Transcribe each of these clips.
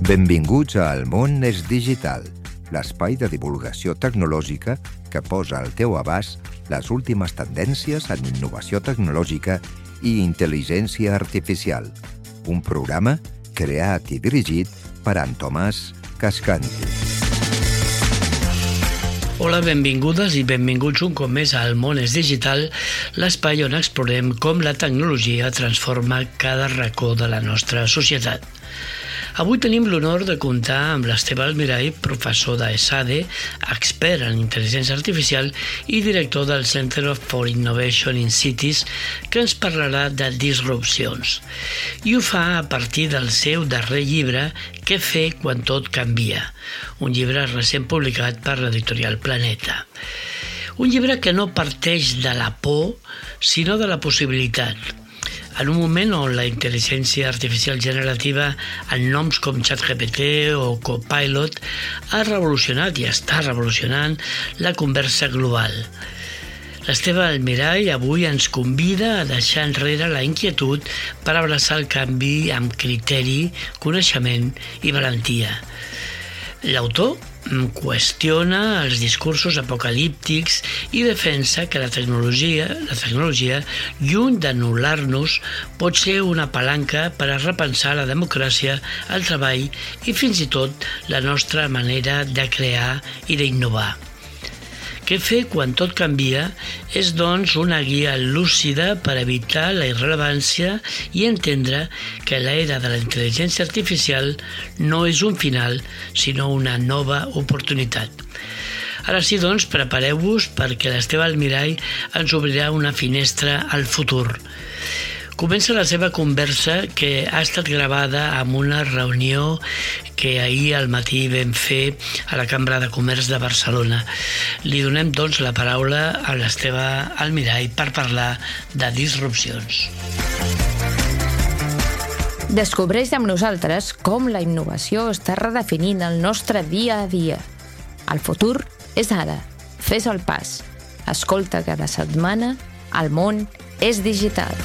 Benvinguts a El món és digital, l'espai de divulgació tecnològica que posa al teu abast les últimes tendències en innovació tecnològica i intel·ligència artificial. Un programa creat i dirigit per en Tomàs Cascanti. Hola, benvingudes i benvinguts un cop més al Món és Digital, l'espai on explorem com la tecnologia transforma cada racó de la nostra societat. Avui tenim l'honor de comptar amb l'Esteve Almirall, professor d'ESADE, expert en intel·ligència artificial i director del Center for Innovation in Cities, que ens parlarà de disrupcions. I ho fa a partir del seu darrer llibre, Què fer quan tot canvia, un llibre recent publicat per l'editorial Planeta. Un llibre que no parteix de la por, sinó de la possibilitat. En un moment on la intel·ligència artificial generativa en noms com ChatGPT o Copilot ha revolucionat i està revolucionant la conversa global. L'Esteve Almirall avui ens convida a deixar enrere la inquietud per abraçar el canvi amb criteri, coneixement i valentia. L'autor qüestiona els discursos apocalíptics i defensa que la tecnologia, lluny d'anul·lar-nos, pot ser una palanca per a repensar la democràcia, el treball i fins i tot la nostra manera de crear i d'innovar. Què fer quan tot canvia és, doncs, una guia lúcida per evitar la irrellevància i entendre que l'era de la intel·ligència artificial no és un final, sinó una nova oportunitat. Ara sí, doncs, prepareu-vos perquè l'Esteve Almirall ens obrirà una finestra al futur. Comença la seva conversa, que ha estat gravada en una reunió que ahir al matí vam fer a la Cambra de Comerç de Barcelona. Li donem, doncs, la paraula a l'Esteve Almirall per parlar de disrupcions. Descobreix amb nosaltres com la innovació està redefinint el nostre dia a dia. El futur és ara. Fes el pas. Escolta cada setmana El món és digital.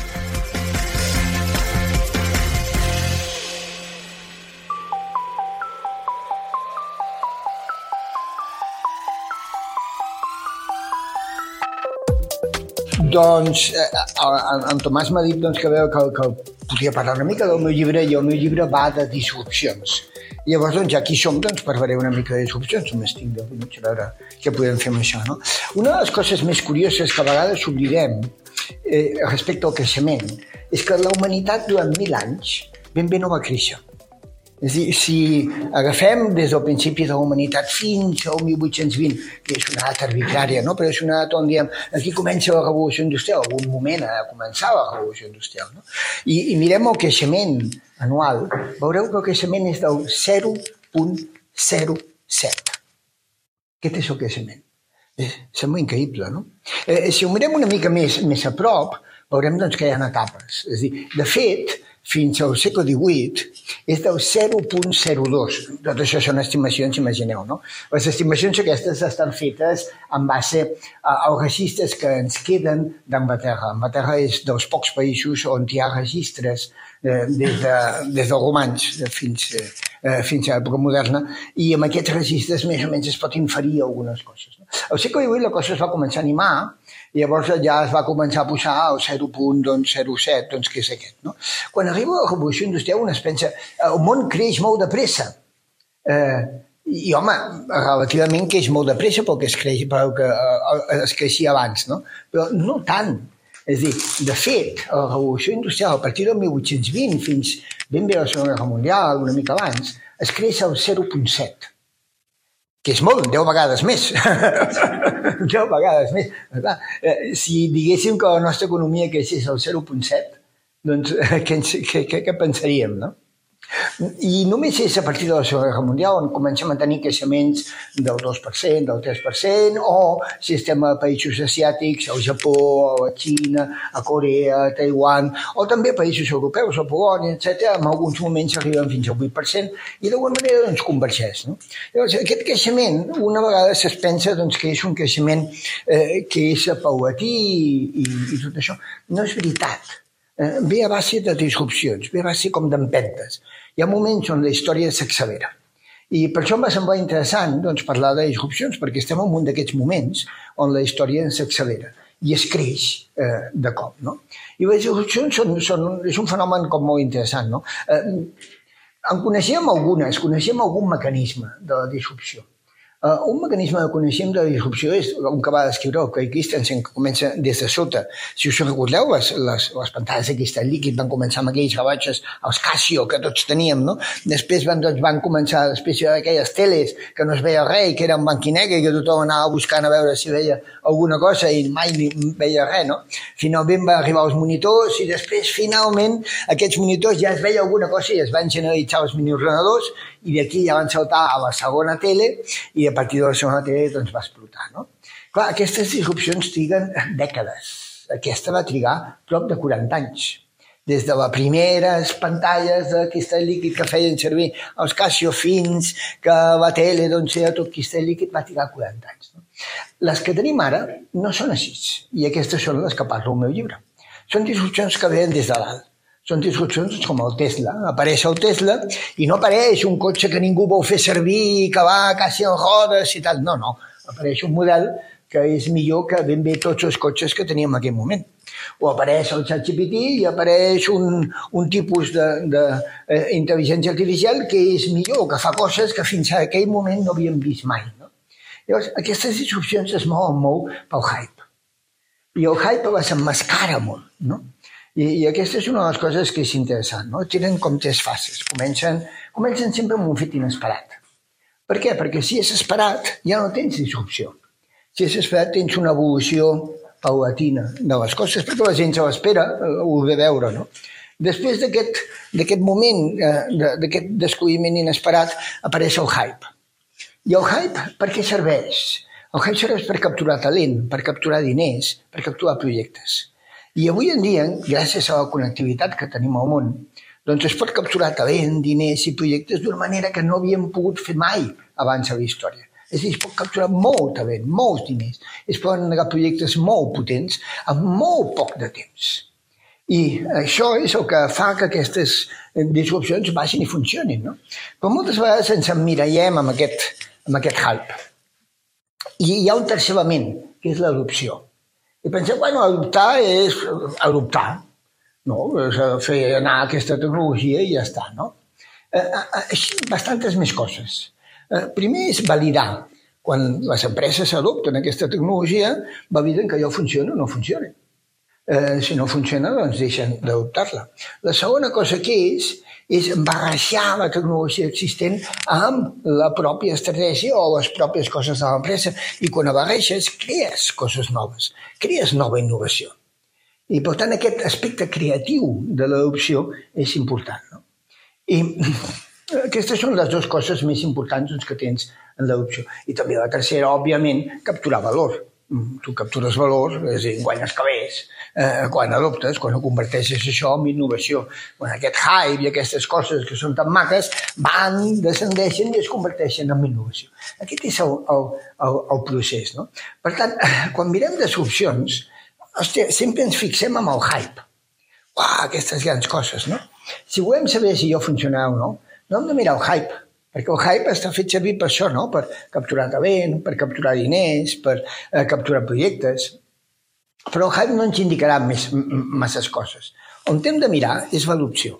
Doncs en Tomàs m'ha dit que podia parlar una mica del meu llibre i el meu llibre va de disrupcions. Llavors, ja aquí som, parlaré una mica de disrupcions, només tinc 10 minuts a veure què podem fer amb això, no? Una de les coses més curioses que a vegades oblidem respecte al creixement és que la humanitat durant 1000 anys ben bé no va créixer. És a dir, si agafem des del principi de la humanitat fins al 1820, que és una data arbitrària, no? Però és una data on diem aquí comença la revolució industrial, en algun moment ha de començar la revolució industrial, no? I mirem el creixement anual, veureu que el creixement és del 0,07. Aquest és el creixement. Sembla increïble, no? Si ho mirem una mica més a prop, veurem que hi ha etapes. És a dir, de fet, fins al segle XVIII és del 0,02. Tot això són estimacions, imagineu, no? Les estimacions aquestes estan fetes en base als registres que ens queden d'Anglaterra. Anglaterra és dels pocs països on hi ha registres des dels romans fins a l'època moderna, i amb aquests registres més o menys es pot inferir algunes coses. Al segle XVIII la cosa es va començar a animar, i llavors ja es va començar a posar el 0,07, que és aquest, no? Quan arriba la revolució industrial, un es pensa el món creix molt de pressa. I, home, relativament creix molt de pressa pel que es creixia abans, no? Però no tant. És a dir, de fet, la revolució industrial, a partir del 1820 fins ben bé a la Segona Guerra Mundial, una mica abans, es creix al 0,7. Que és molt, 10 vegades més. 10 vegades més. Si diguéssim que la nostra economia creixés al 0,7, doncs què pensaríem, no? I només és a partir de la Segona Guerra Mundial on comencem a tenir creixements del 2%, del 3%, o si estem a països asiàtics, al Japó, a la Xina, a Corea, a Taiwan, o també a països europeus, a Polònia, etc., en alguns moments arriben fins al 8%, i d'alguna manera convergeix, no? Llavors, aquest creixement, una vegada es pensa que és un creixement que és paulatí i tot això. No és veritat. ve a base de disrupcions, ve a base com d'empentes. Hi ha moments on la història s'accelera. I per això em va semblar interessant parlar de disrupcions, perquè estem en un d'aquests moments on la història s'accelera i es creix de cop. No? I les disrupcions és un fenomen com molt interessant. No? En coneixem algunes, coneixem algun mecanisme de la disrupció. Un mecanisme que coneixem de disrupció és un que va descriure el Craig Christensen, que comença des de sota. Si us recordeu, les pantalles de cristall líquid van començar amb aquells rellotges, els Casio, que tots teníem, no? Després van començar aquelles teles que no es veia res i que eren blanc i negre i que tothom anava buscant a veure si veia alguna cosa i mai ni veia res, no? Finalment va arribar als monitors i després, finalment, aquests monitors ja es veia alguna cosa i es van generalitzar els miniordenadors i d'aquí ja van saltar a la segona tele i a partir de la segona tele va explotar. No? Clar, aquestes disrupcions triguen dècades. Aquesta va trigar prop de 40 anys. Des de les primeres pantalles de cristall líquid que feien servir els Casio fins que la tele era tot cristall líquid va trigar 40 anys. No? Les que tenim ara no són així i aquestes són les que parlo al meu llibre. Són disrupcions que venen des de dalt. Són disrupcions com el Tesla. Apareix el Tesla i no apareix un cotxe que ningú vol fer servir, que va quasi en rodes i tal. No. Apareix un model que és millor que ben bé tots els cotxes que teníem en aquell moment. O apareix el ChatGPT i apareix un tipus d'intel·ligència artificial que és millor, que fa coses que fins a aquell moment no havíem vist mai. No? Llavors, aquestes disrupcions es mouen molt pel hype. I el hype les emmascara molt, no? I aquesta és una de les coses que és interessant, no? Tenen com tres fases. Comencen sempre amb un fet inesperat. Per què? Perquè si és esperat ja no tens disrupció. Si és esperat tens una evolució paulatina de les coses, perquè la gent se l'espera, ho ve veure, no? Després d'aquest moment, d'aquest descobriment inesperat, apareix el hype. I el hype per què serveix? El hype serveix per capturar talent, per capturar diners, per capturar projectes. I avui en dia, gràcies a la connectivitat que tenim al món, doncs es pot capturar talent, diners i projectes d'una manera que no havíem pogut fer mai abans a la història. És a dir, es pot capturar molt talent, molts diners, es poden negar projectes molt potents en molt poc de temps. I això és el que fa que aquestes disrupcions vagin i funcionin. No? Però moltes vegades ens emmirallem amb aquest hype. I hi ha un tercer element, que és l'adopció. I pensem, adoptar és adoptar. No, és fer anar aquesta tecnologia i ja està, no? Així, bastantes més coses. Primer és validar. Quan les empreses adopten aquesta tecnologia, validen que allò funciona o no funciona. Si no funciona, doncs deixen d'adoptar-la. La segona cosa que és barrejar la tecnologia existent amb la pròpia estratègia o les pròpies coses de l'empresa. I quan la barreges, crees coses noves, crees nova innovació. I, per tant, aquest aspecte creatiu de l'adopció és important. No? I aquestes són les dues coses més importants que tens en l'adopció. I també la tercera, òbviament, capturar valor. Tu captures valor, és a dir, guanyes calés, quan adoptes, quan ho converteixes això en innovació. Quan aquest hype i aquestes coses que són tan maques van, descendeixen i es converteixen en innovació. Aquest és el procés. No? Per tant, quan mirem disrupcions, sempre ens fixem en el hype. Aquestes grans coses, no? Si volem saber si allò funcionarà o no, no hem de mirar el hype, perquè el hype està fet servir per això, no? Per capturar talent, per capturar diners, per capturar projectes. Però el hype no ens indicarà masses coses. On hem de mirar és l'adopció.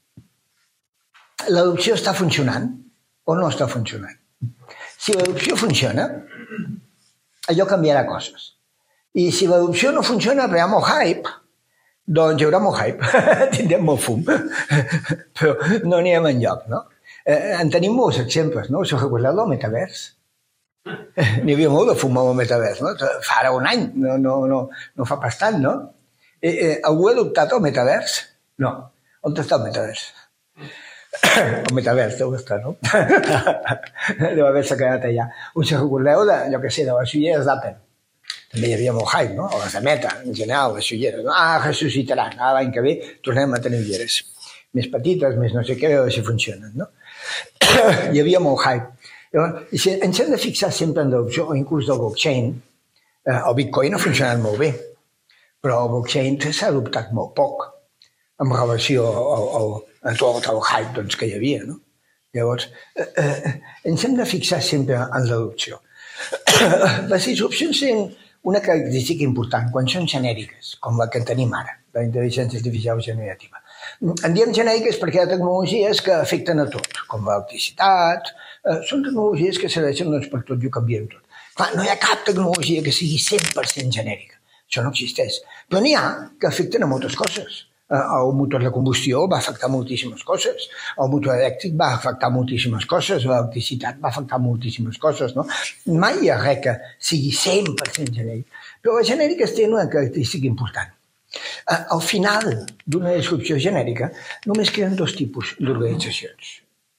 L'adopció està funcionant o no està funcionant? Si l'adopció funciona, allò canviarà coses. I si l'adopció no funciona, però hi ha molt hype, doncs hi haurà molt hype, tindrem molt fum, però no anirem enlloc, no? En tenim molts exemples, no? Us heu recordat del metavers? N'hi havia molt de fum al metavers, no? Fa ara un any, no fa pas tant, no? Algú ha adoptat el metavers? No. On està el metavers? El metavers deu estar, no? Deu haver-se quedat allà. Us recordeu de les ulleres d'Apple? També hi havia molt hype, no? O les de Meta, en general, les ulleres. Ressuscitaran. L'any que ve tornem a tenir ulleres. Més petites, més no sé què, a veure si funcionen, no? Hi havia molt hype. Llavors, ens hem de fixar sempre en l'adopció, o inclús del blockchain. El Bitcoin ha funcionat molt bé, però el blockchain s'ha adoptat molt poc. en relació a tot el hype que hi havia, no? Llavors, ens hem de fixar sempre en l'adopció. Les disrupcions tenen una característica important quan són genèriques, com la que tenim ara, la intel·ligència artificial generativa. En diem genèriques perquè hi ha tecnologies que afecten a tot, com l'electricitat, són tecnologies que serveixen per tot i ho canvien tot. Clar, no hi ha cap tecnologia que sigui 100% genèrica, això no existeix, però n'hi ha que afecten a moltes coses. El motor de combustió va afectar moltíssimes coses, el motor elèctric va afectar moltíssimes coses, l'electricitat va afectar moltíssimes coses, no? Mai hi ha res que sigui 100% genèric, però les genèriques tenen una característica important. Al final d'una disrupció genèrica només queden dos tipus d'organitzacions.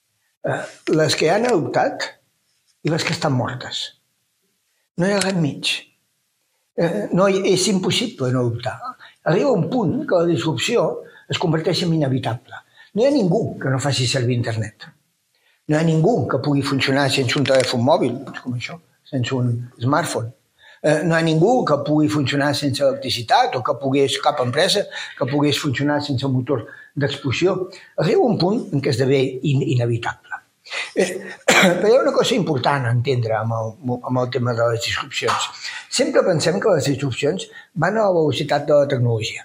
Les que han adoptat i les que estan mortes. No hi ha res mig. No, és impossible no adoptar. Arriba un punt que la disrupció es converteix en inevitable. No hi ha ningú que no faci servir internet. No hi ha ningú que pugui funcionar sense un telèfon mòbil, com això, sense un smartphone. No hi ha ningú que pugui funcionar sense electricitat o que cap empresa que pogués funcionar sense motor d'explosió. Arriba un punt en què esdevé inevitable. Però hi ha una cosa important a entendre amb el tema de les disrupcions. Sempre pensem que les disrupcions van a la velocitat de la tecnologia.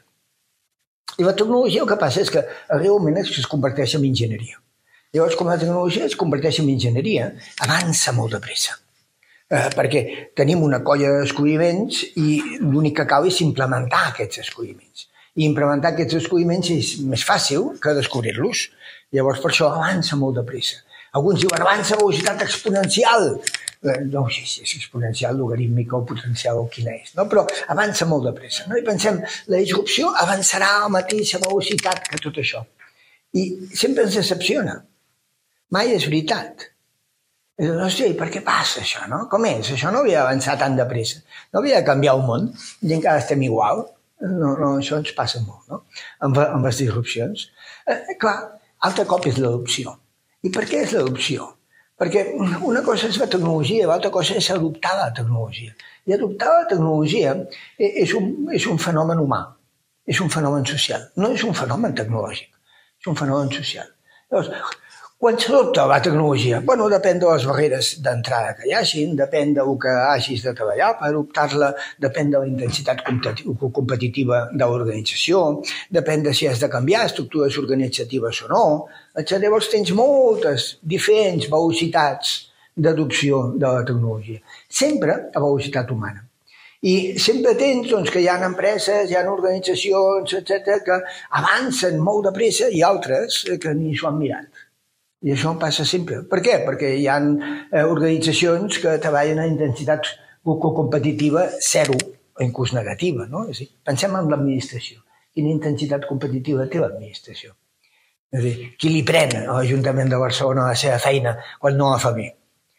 I la tecnologia el que passa és que arriba un moment que es converteix en enginyeria. Llavors, com la tecnologia es converteix en enginyeria, avança molt de pressa. Perquè tenim una colla de descobriments i l'únic que cal és implementar aquests descobriments. I implementar aquests descobriments és més fàcil que descobrir-los. Llavors, per això avança molt de pressa. Alguns diuen avança a velocitat exponencial. No sé si és exponencial, logarítmica o potencial o quina és, no? Però avança molt de pressa. No? I pensem, la disrupció avançarà a la mateixa velocitat que tot això. I sempre ens decepciona. Mai és veritat. Hòstia, i per què passa això, no? Com és? Això no havia d'avançar tan de pressa. No havia de canviar el món i encara estem igual. No, això ens passa molt, no? Amb les disrupcions. Clar, altre cop és l'adopció. I per què és l'adopció? Perquè una cosa és la tecnologia i l'altra cosa és adoptar la tecnologia. I adoptar la tecnologia és un fenomen humà, és un fenomen social. No és un fenomen tecnològic, és un fenomen social. Llavors, quan s'adopta la tecnologia? Bueno, depèn de les barreres d'entrada que hi hagin, depèn del que hagis de treballar per adoptar-la, depèn de la intensitat competitiva de l'organització, depèn de si has de canviar estructures organitzatives o no, etc. Llavors tens moltes diferents velocitats d'adopció de la tecnologia, sempre a velocitat humana. I sempre tens que hi ha empreses, hi ha organitzacions, etc., que avancen molt de pressa i altres que ni s'ho han mirat. I això passa sempre. Per què? Perquè hi ha organitzacions que treballen a intensitat competitiva zero, o inclús negativa, no? És a dir, pensem en l'administració. Quina intensitat competitiva té l'administració? És a dir, qui li pren a l'Ajuntament de Barcelona la seva feina quan no la fa bé?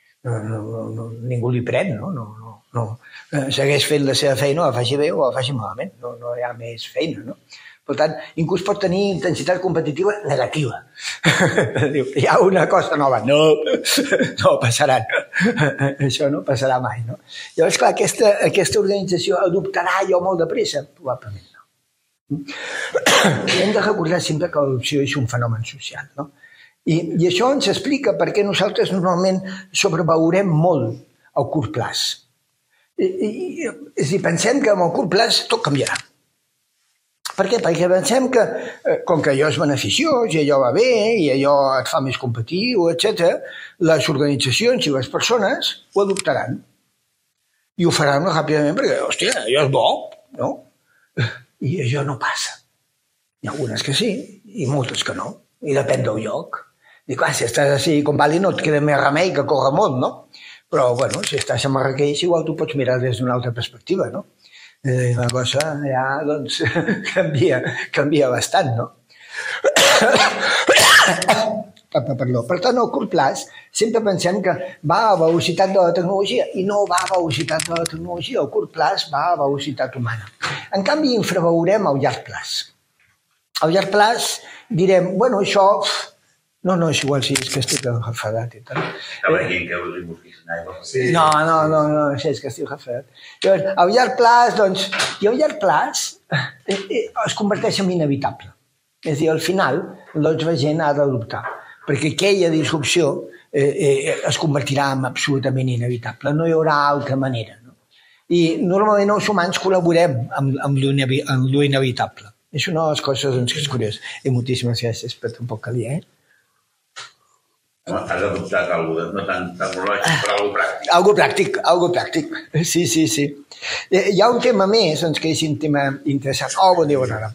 Ningú li pren, no? Segueix fent la seva feina, la faci bé o la faci malament. No hi ha més feina, no? Per tant, inclús pot tenir intensitat competitiva negativa. Diu, hi ha una cosa nova. No passarà. Això no passarà mai, no? Llavors, clar, aquesta organització adoptarà allò molt de pressa? Probablement no. Hem de recordar sempre que l'adopció és un fenomen social, no? I això ens explica per què nosaltres normalment sobrevalorem molt el curt plaç. És a dir, pensem que amb el curt plaç tot canviarà. Per què? Perquè pensem que, com que allò és beneficiós i allò va bé i allò et fa més competitiu, etc., les organitzacions i les persones ho adoptaran. I ho faran ràpidament perquè, hòstia, allò és bo, no? I això no passa. Hi ha algunes que sí i moltes que no. I depèn del lloc. I clar, si estàs a Silicon Valley no et queda més remei que córrer molt, no? Però, bueno, si estàs a Marrakeix igual tu pots mirar des d'una altra perspectiva, no? La cosa ja, doncs, canvia bastant, no? Perdó. Per tant, al curt plaç sempre pensem que va a velocitat de la tecnologia i no va a velocitat de la tecnologia. Al curt plaç va a velocitat humana. En canvi, infravalorem el llarg plaç. Al llarg plaç direm, bueno, això... No, és igual, sí, és que estic enfadat i tal. Estava dient que us busquessin aigua. No, sí, és que estic enfadat. Llavors, al llarg plaç, doncs, i al llarg plaç es converteix en inevitable. És a dir, al final, la gent ha d'adoptar, perquè aquella disrupció es convertirà en absolutament inevitable. No hi haurà altra manera. No? I normalment els humans col·laborem amb lo inevitable. És una de les coses que és curiós. I moltíssimes gràcies, però tampoc calia, Has adoptat alguna cosa, no tant tecnològic, però algo pràctic. Algo pràctic. Sí. Hi ha un tema més, que és un tema interessant. Bon dia, bona hora.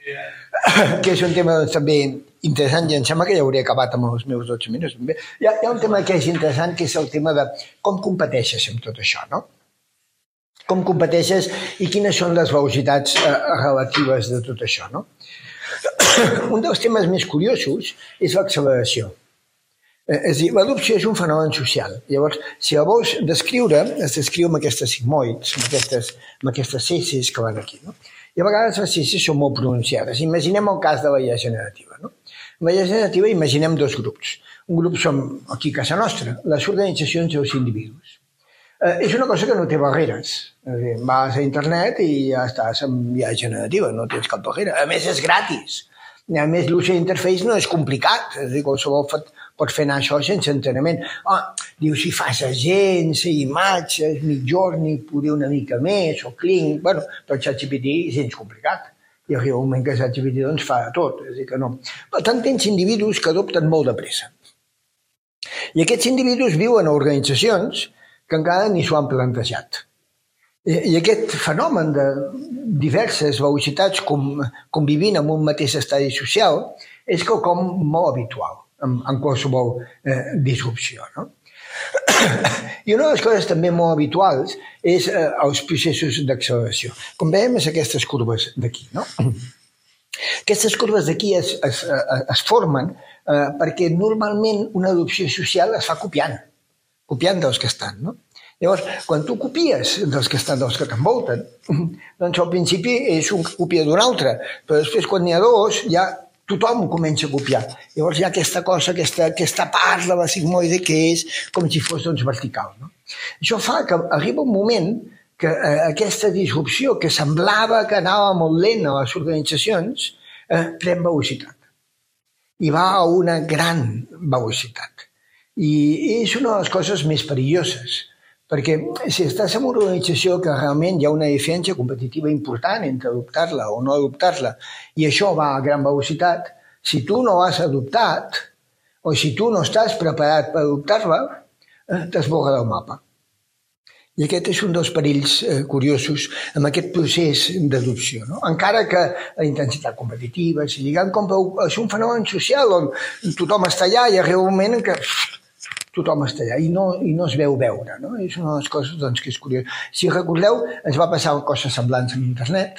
Que és un tema també interessant, i em sembla que ja hauré acabat amb els meus 12 minuts. Hi ha un tema que és interessant, que és el tema de com competeixes amb tot això, no? Com competeixes i quines són les velocitats relatives de tot això, no? Un dels temes més curiosos és l'acceleració. És a dir, l'adopció és un fenomen social. Llavors, si la vols descriure, es descriu amb aquestes sigmoids, amb aquestes cessis que van aquí, no? I a vegades les cessis són molt pronunciades. Imaginem el cas de la IA generativa, no? En la IA generativa imaginem dos grups. Un grup som, aquí a casa nostra, les organitzacions i els individus. És una cosa que no té barreres. És a dir, vas a internet i ja estàs amb IA generativa, no tens cap barrera. A més, és gratis. A més, l'user interface no és complicat. És a dir, qualsevol pots fer anar això sense enteniment. Dius, si fas agents, imatges, Midjourney, poder una mica més, o Kling, bueno, però ChatGPT és gens complicat. I arriba un moment que ChatGPT doncs fa tot, és a dir que no. Per tant, tens individus que adopten molt de pressa. I aquests individus viuen a organitzacions que encara ni s'ho han plantejat. I aquest fenomen de diverses velocitats convivint en un mateix estadi social és quelcom molt habitual en qualsevol disrupció. No? I una de les coses també molt habituals és els processos d'acceleració. Com veiem, és aquestes curves d'aquí. No? Aquestes curves d'aquí es formen perquè normalment una adopció social es fa copiant dels que estan. No? Llavors, quan tu copies dels que t'envolten, doncs al principi és un que copia d'un altre, però després quan n'hi ha dos ja tothom comença a copiar. Llavors hi ha aquesta cosa, aquesta part de la sigmoide que és com si fos vertical. No? Això fa que arriba un moment que aquesta disrupció que semblava que anava molt lent a les organitzacions pren velocitat i va a una gran velocitat. I és una de les coses més perilloses, perquè si estàs en una organització que realment hi ha una diferència competitiva important entre adoptar-la o no adoptar-la, i això va a gran velocitat, si tu no l'has adoptat o si tu no estàs preparat per adoptar-la, t'esborra del mapa. I aquest és un dels perills curiosos amb aquest procés d'adopció. No? Encara que la intensitat competitiva és un fenomen social on tothom està allà i arriba un moment en què tothom està allà i no es veu veure. No? És una de les coses que és curiós. Si recordeu, ens va passar coses semblants amb internet,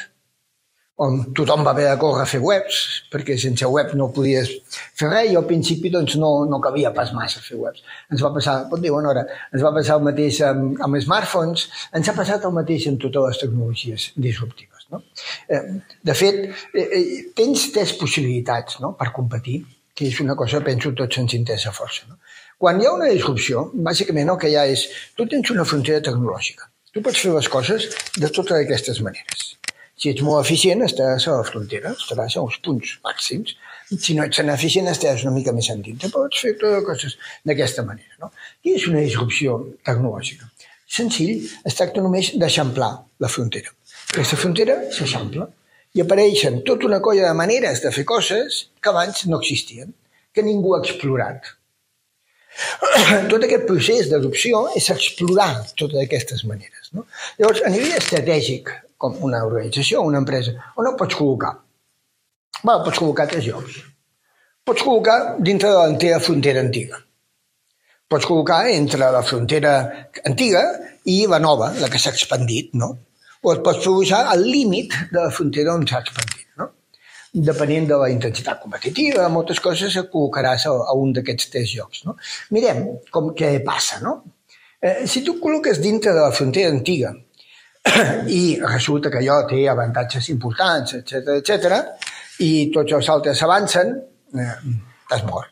on tothom va haver de córrer a fer webs, perquè sense web no podies fer res, i al principi no cabia pas massa fer webs. Ens va passar, ens va passar el mateix amb smartphones, ens ha passat el mateix amb totes les tecnologies disruptives. No? De fet, tens 3 possibilitats per competir, que és una cosa que penso tots ens interessa força. No? Quan hi ha una disrupció, bàsicament el que hi ha és, tu tens una frontera tecnològica. Tu pots fer les coses de totes aquestes maneres. Si ets molt eficient, estaràs a la frontera, estaràs als punts màxims. Si no ets tan eficient, estaràs una mica més endins. Pots fer totes les coses d'aquesta manera. No? I és una disrupció tecnològica. Senzill, es tracta només d'eixamplar la frontera. Aquesta frontera s'eixampla i apareixen tota una colla de maneres de fer coses que abans no existien, que ningú ha explorat. Tot aquest procés d'adopció és explorar totes aquestes maneres. No? Llavors, a nivell estratègic, com una organització o una empresa, on el pots col·locar? Pots col·locar 3 llocs. Pots col·locar dintre de la teva frontera antiga. Pots col·locar entre la frontera antiga i la nova, la que s'ha expandit, no? O et pots posar al límit de la frontera on s'ha expandit, no? Depenent de la intensitat competitiva, moltes coses et col·locaràs a un d'aquests 3 llocs. No? Mirem què passa. No? Si tu col·loques dintre de la frontera antiga i resulta que allò té avantatges importants, etc, i tots els altres avancen, t'has mort.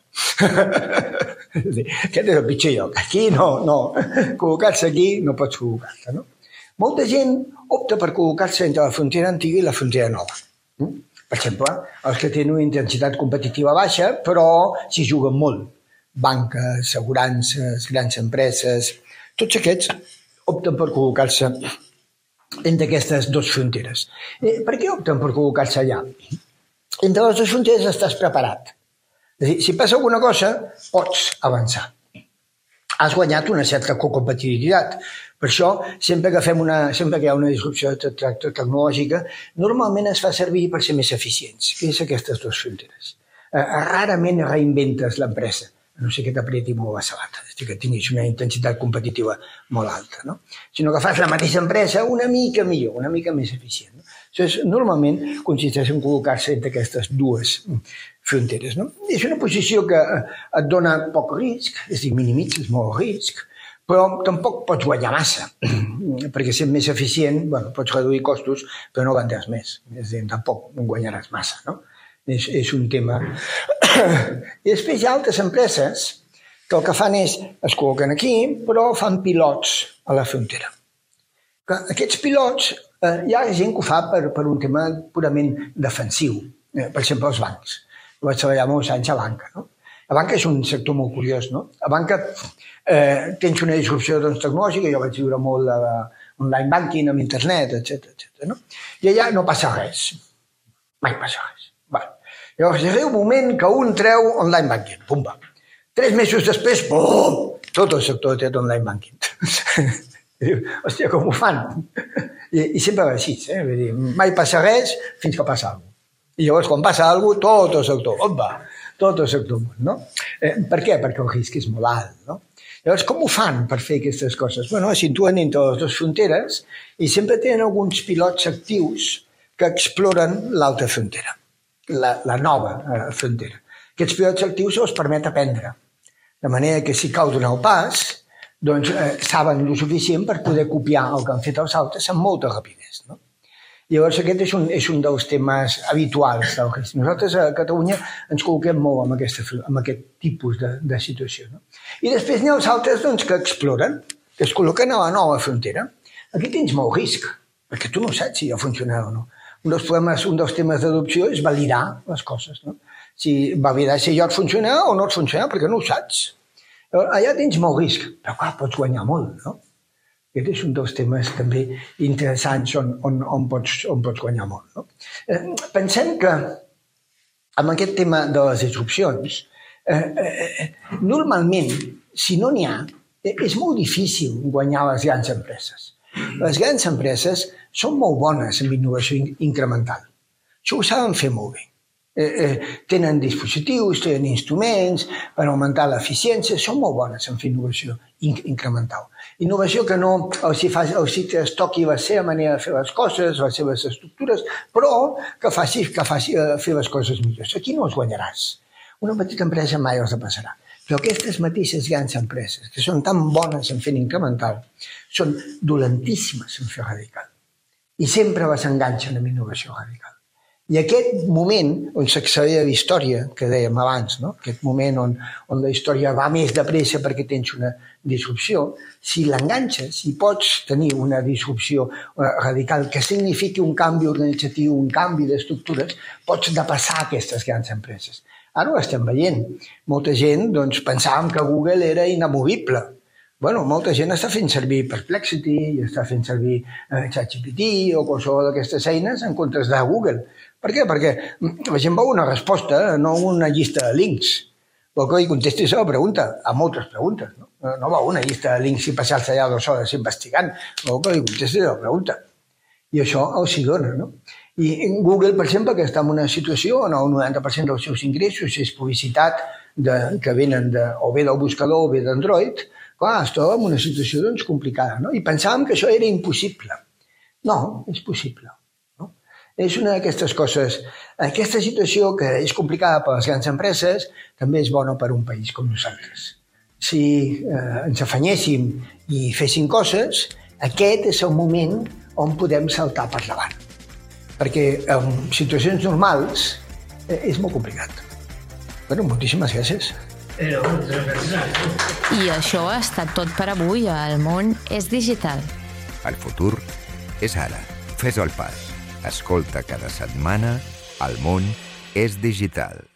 Aquest és el pitjor lloc. Aquí no. Col·locar-se aquí no pots col·locar-te. No? Molta gent opta per col·locar-se entre la frontera antiga i la frontera nova. Per exemple, els que tenen una intensitat competitiva baixa, però s'hi juguen molt. Banques, assegurances, grans empreses, tots aquests opten per col·locar-se entre aquestes dues fronteres. Per què opten per col·locar-se allà? Entre les dues fronteres estàs preparat. És a dir, si passa alguna cosa, pots avançar. Has guanyat una certa competitivitat. Per això, sempre que hi ha una disrupció tecnològica, normalment es fa servir per ser més eficients, que és aquestes dues fronteres. Rarament reinventes l'empresa, a no ser que t'apreti molt la sabata, és a dir, que tinguis una intensitat competitiva molt alta, no? Sinó que fas la mateixa empresa una mica millor, una mica més eficient. No? Això normalment consisteix en col·locar-se entre aquestes dues fronteres. No? És una posició que et dona poc risc, és a dir, minimitzes molt risc, però tampoc pots guanyar massa, perquè sent més eficient, pots reduir costos, però no vendràs més. És a dir, tampoc guanyaràs massa, no? És un tema. I després hi ha altres empreses que el que fan és, es col·loquen aquí, però fan pilots a la frontera. Aquests pilots, hi ha gent que ho fa per un tema purament defensiu. Per exemple, els bancs. Jo vaig treballar molts anys a banca, no? La banca és un sector molt curiós, no? A banca tens una disrupció tecnològica, jo vaig viure molt online banking, amb internet, etc. No? I allà no passa res. Mai passa res. Llavors, arriba un moment que un treu online banking. Pumba. 3 mesos després, pum, tot el sector té online banking. Hòstia, com ho fan? I sempre va així, vull dir, mai passa res fins que passa alguna cosa. I llavors, quan passa alguna cosa, tot el sector, tot el sector, no? Per què? Perquè el risc és molt alt, no? Llavors, com ho fan per fer aquestes coses? Es situen entre les dues fronteres i sempre tenen alguns pilots actius que exploren l'altra frontera, la nova frontera. Aquests pilots actius els permet aprendre, de manera que si cal donar el pas, doncs saben el suficient per poder copiar el que han fet els altres amb molta rapidesa, no? Llavors, aquest és un dels temes habituals del risc. Nosaltres a Catalunya ens col·loquem molt amb aquest tipus de situació. No? I després n'hi ha els altres que exploren, que es col·loquen a la nova frontera. Aquí tens molt risc, perquè tu no saps si ja funcionarà o no. Un dels temes d'adopció és validar les coses. No? Validar si allò et funcionarà o no et funcionarà, perquè no ho saps. Allà tens molt risc, però clar, pots guanyar molt, no? Aquest és un dels temes també interessants on pots guanyar molt. No? Pensem que amb aquest tema de les disrupcions, normalment, si no n'hi ha, és molt difícil guanyar les grans empreses. Les grans empreses són molt bones en innovació incremental. Això ho saben fer molt bé. Tenen dispositius, tenen instruments per augmentar l'eficiència, són molt bones en fer innovació incremental. Innovació que no els es toqui la seva manera de fer les coses, les seves estructures, però que faci fer les coses millors. Aquí no els guanyaràs. Una petita empresa mai els passarà. Però aquestes mateixes grans empreses, que són tan bones en fer incremental, són dolentíssimes en fer radical. I sempre les enganxen amb innovació radical. I aquest moment on s'accelera la història, que dèiem abans, no? Aquest moment on la història va més de pressa perquè tens una disrupció, si l'enganxes, si pots tenir una disrupció radical que signifiqui un canvi organitzatiu, un canvi d'estructures, pots depassar aquestes grans empreses. Ara ho estem veient. Molta gent pensàvem que Google era inamovible. Molta gent està fent servir Perplexity i està fent servir ChatGPT o qualsevol d'aquestes eines en comptes de Google. Per què? Perquè la gent vol una resposta, no una llista de links. Vol que li contestis a la pregunta, a moltes preguntes. No vol una llista de links i passar-se allà 2 hores investigant. Vol que li contestis a la pregunta. I això els hi dona, no? I Google, per exemple, que està en una situació on el 90% dels seus ingressos és publicitat que venen o bé del buscador o bé d'Android, clar, es troba en una situació complicada, no? I pensàvem que això era impossible. No, és possible. És una d'aquestes coses. Aquesta situació, que és complicada per les grans empreses, també és bona per un país com nosaltres. Si ens afanyéssim i féssim coses, aquest és el moment on podem saltar per davant. Perquè en situacions normals és molt complicat. Moltíssimes gràcies. I això ha estat tot per avui a El món és digital. El futur és ara. Fes el pas. Escolta cada setmana El món és digital.